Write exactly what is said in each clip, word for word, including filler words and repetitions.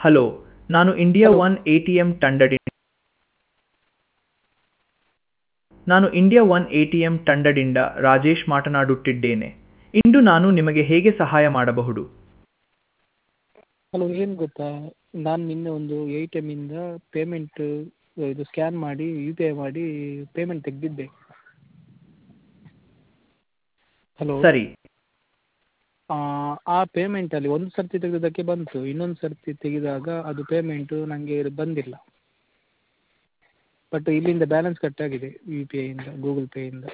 Hello, ನಾನು India hello. One ATM ತಂಡದಿಂದ ನಾನು ಇಂಡಿಯಾ ಒನ್ ಎಟಿಎಂ ತಂಡದಿಂದ ರಾಜೇಶ್ ಮಾತನಾಡುತ್ತಿದ್ದೇನೆ. ಇಂದು ನಾನು ನಿಮಗೆ ಹೇಗೆ ಸಹಾಯ ಮಾಡಬಹುದು? ಹಲೋ, ಏನು ಗೊತ್ತಾ, ನಾನು ನಿನ್ನೆ ಒಂದು ಎ ಟಿ ಎಮ್ಮಿಂದ ಪೇಮೆಂಟ್ ಇದು ಸ್ಕ್ಯಾನ್ ಮಾಡಿ ಯು ಪಿ ಐ ಮಾಡಿ ಪೇಮೆಂಟ್ ತೆಗೆದಿದ್ದೆ. ಹಲೋ. ಸರಿ, ಆ ಪೇಮೆಂಟಲ್ಲಿ ಒಂದು ಸರ್ತಿ ತೆಗೆದಕ್ಕೆ ಬಂತು, ಇನ್ನೊಂದು ಸರ್ತಿ ತೆಗೆದಾಗ ಅದು ಪೇಮೆಂಟು ನನಗೆ ಬಂದಿಲ್ಲ. ಬಟ್ ಇಲ್ಲಿಂದ ಬ್ಯಾಲೆನ್ಸ್ ಕಟ್ ಆಗಿದೆ ಯು ಪಿ ಐಯಿಂದ, ಗೂಗಲ್ ಪೇಯಿಂದ.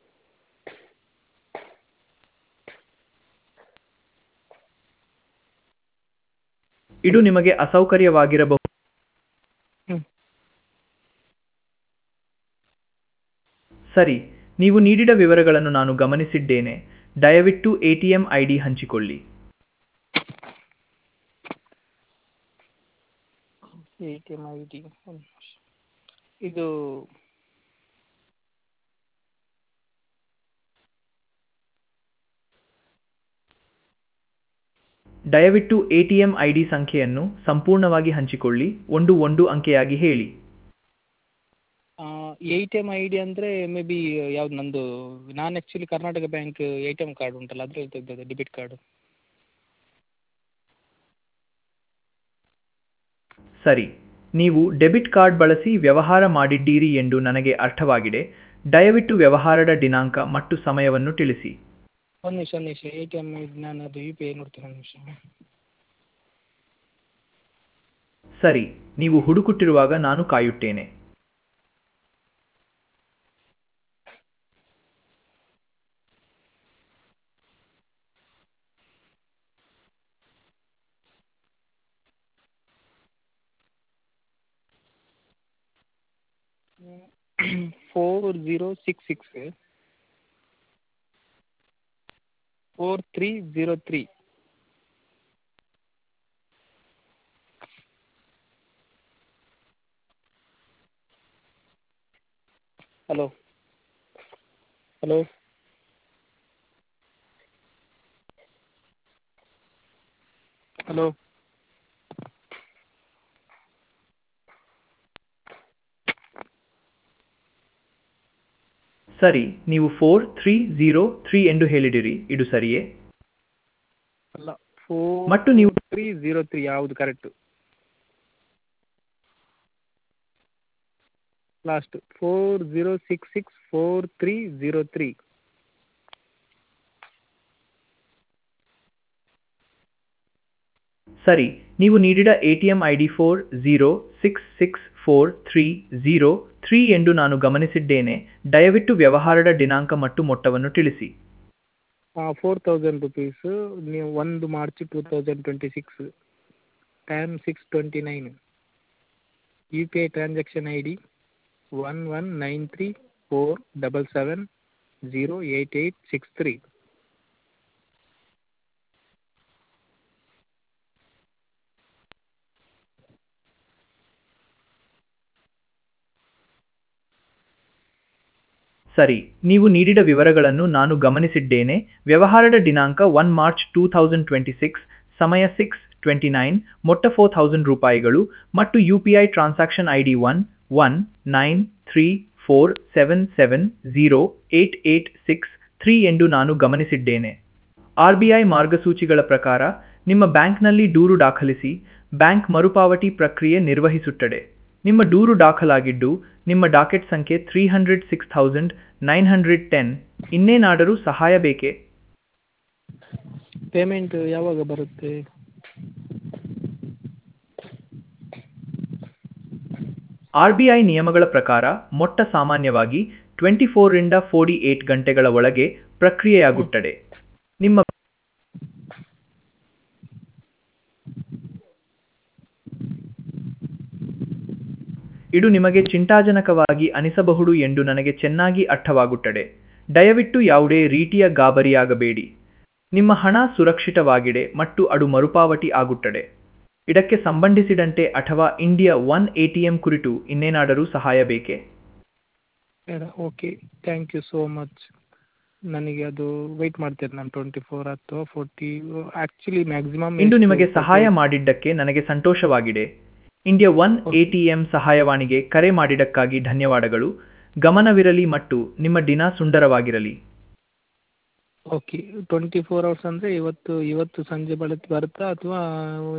ಇದು ನಿಮಗೆ ಅಸೌಕರ್ಯವಾಗಿರಬಹುದು. ಹ್ಞೂ. ಸರಿ, ನೀವು ನೀಡಿದ ವಿವರಗಳನ್ನು ನಾನು ಗಮನಿಸಿದ್ದೇನೆ. ದಯವಿಟ್ಟು ಎಟಿಎಂ ಐ ಡಿ ಹಂಚಿಕೊಳ್ಳಿ. A T M I D ಇದು ದಯವಿಟ್ಟು ಎಟಿಎಂ ಐ ಡಿ ಸಂಖ್ಯೆಯನ್ನು ಸಂಪೂರ್ಣವಾಗಿ ಹಂಚಿಕೊಳ್ಳಿ, ಒಂದು ಒಂದು ಅಂಕೆಯಾಗಿ ಹೇಳಿ. A T M I D ಅಂದರೆ ಮೇ ಬಿ ಯಾವ್ದು ನಂದು, ನಾನು actually Karnataka bank A T M card ಉಂಟಲ್ಲ ಅದರಲ್ಲಿ ತೆಗ್ದದ್ದು, ಡೆಬಿಟ್ ಕಾರ್ಡು. ಸರಿ, ನೀವು ಡೆಬಿಟ್ ಕಾರ್ಡ್ ಬಳಸಿ ವ್ಯವಹಾರ ಮಾಡಿದ್ದೀರಿ ಎಂದು ನನಗೆ ಅರ್ಥವಾಗಿದೆ. ದಯವಿಟ್ಟು ವ್ಯವಹಾರದ ದಿನಾಂಕ ಮತ್ತು ಸಮಯವನ್ನು ತಿಳಿಸಿ. ಒಂದು ನಿಮಿಷ ಒಂದು ನಿಮಿಷ A T M I D ನಾನು ಅದು ಯು ಪಿ ಐ ನೋಡ್ತೇನೆ, ಒಂದು ನಿಮಿಷ. ಸರಿ, ನೀವು ಹುಡುಕುತ್ತಿರುವಾಗ ನಾನು ಕಾಯುತ್ತೇನೆ. Four zero six six four three zero three. Hello hello hello ಸರಿ, ನೀವು ಫೋರ್ ತ್ರೀ ಝೀರೋ ತ್ರೀ ಎಂದು ಹೇಳಿದಿರಿ, ಇದು ಸರಿಯೇ? ಅಲ್ಲ, ಫೋರ್ ಮತ್ತು ನೀವು ತ್ರೀ ಝೀರೋ ತ್ರೀ ಯಾವುದು correct? Last four zero six six four three zero three. ಸರಿ, ನೀವು ನೀಡಿದ ATM I D four zero six six four three zero three ಎಂದು ನಾನು ಗಮನಿಸಿದ್ದೇನೆ. ದಯವಿಟ್ಟು ವ್ಯವಹಾರದ ದಿನಾಂಕ ಮತ್ತು ಮೊತ್ತವನ್ನು ತಿಳಿಸಿ. ಫೋರ್ ತೌಸಂಡ್ ರುಪೀಸು, ನೀವು ಒಂದು March two thousand twenty six, time six twenty nine. U P I transaction I D one one nine three four double seven zero eight eight six three. ಸರಿ, ನೀವು ನೀಡಿದ ವಿವರಗಳನ್ನು ನಾನು ಗಮನಿಸಿದ್ದೇನೆ. ವ್ಯವಹಾರದ ದಿನಾಂಕ one March two thousand twenty six, ಸಮಯ six twenty nine, ಮೊತ್ತ ಫೋರ್ ಥೌಸಂಡ್ ರೂಪಾಯಿಗಳು ಮತ್ತು U P I transaction I D one one nine three four seven seven zero eight eight six three ಎಂದು ನಾನು ಗಮನಿಸಿದ್ದೇನೆ. ಆರ್ ಬಿ ಐ ಮಾರ್ಗಸೂಚಿಗಳ ಪ್ರಕಾರ ನಿಮ್ಮ ಬ್ಯಾಂಕ್ನಲ್ಲಿ ದೂರು ದಾಖಲಿಸಿ, ಬ್ಯಾಂಕ್ ಮರುಪಾವತಿ ಪ್ರಕ್ರಿಯೆ ನಿರ್ವಹಿಸುತ್ತದೆ. ನಿಮ್ಮ ದೂರು ದಾಖಲಾಗಿದ್ದು, ನಿಮ್ಮ ಡಾಕೆಟ್ ಸಂಖ್ಯೆ three hundred six thousand nine hundred ten. ಇನ್ನೇನಾದರೂ ಸಹಾಯ ಬೇಕೇ? ಪೇಮೆಂಟ್ ಯಾವಾಗ ಬರುತ್ತೆ? ಆರ್ ಬಿ ಐ ನಿಯಮಗಳ ಪ್ರಕಾರ ಮೊತ್ತ ಸಾಮಾನ್ಯವಾಗಿ ಟ್ವೆಂಟಿ ಫೋರಿಂದ ಫೋರ್ಟಿ ಏಟ್ ಗಂಟೆಗಳ ಒಳಗೆ ಪ್ರಕ್ರಿಯೆಯಾಗುತ್ತದೆ. ನಿಮ್ಮ ಇದು ನಿಮಗೆ ಚಿಂತಾಜನಕವಾಗಿ ಅನಿಸಬಹುದು ಎಂದು ನನಗೆ ಚೆನ್ನಾಗಿ ಅರ್ಥವಾಗುತ್ತದೆ. ದಯವಿಟ್ಟು ಯಾವುದೇ ರೀತಿಯ ಗಾಬರಿಯಾಗಬೇಡಿ. ನಿಮ್ಮ ಹಣ ಸುರಕ್ಷಿತವಾಗಿದೆ ಮತ್ತು ಅದು ಮರುಪಾವತಿ ಆಗುತ್ತದೆ. ಇದಕ್ಕೆ ಸಂಬಂಧಿಸಿದಂತೆ ಅಥವಾ ಇಂಡಿಯಾ ಒನ್ ಎಟಿಎಂ ಕುರಿತು ಇನ್ನೇನಾದರೂ ಸಹಾಯ ಬೇಕೇ? ಬೇಡ, okay, thank you so much. ನನಗೆ ಅದು ವೆಯ್ಟ್ ಮಾಡ್ತೇನೆ ನಾನು ಟ್ವೆಂಟಿ ಫೋರ್ ಅಥವಾ ಫೋರ್ಟಿ ಆ್ಯಕ್ಚುಲಿ ಮ್ಯಾಕ್ಸಿಮಮ್ ಇಂದು ನಿಮಗೆ ಸಹಾಯ ಮಾಡಿದ್ದಕ್ಕೆ ನನಗೆ ಸಂತೋಷವಾಗಿದೆ. ಇಂಡಿಯಾ ಒನ್ ಎಟಿಎಂ ಸಹಾಯವಾಣಿಗೆ ಕರೆ ಮಾಡಿದ್ದಕ್ಕಾಗಿ ಧನ್ಯವಾದಗಳು. ಗಮನವಿರಲಿ ಮತ್ತು ನಿಮ್ಮ ದಿನ ಸುಂದರವಾಗಿರಲಿ. ಓಕೆ ಟ್ವೆಂಟಿ ಫೋರ್ ಅವರ್ಸ್ ಅಂದರೆ ಇವತ್ತು ಇವತ್ತು ಸಂಜೆ ಬರುತ್ತೆ ಬರುತ್ತಾ ಅಥವಾ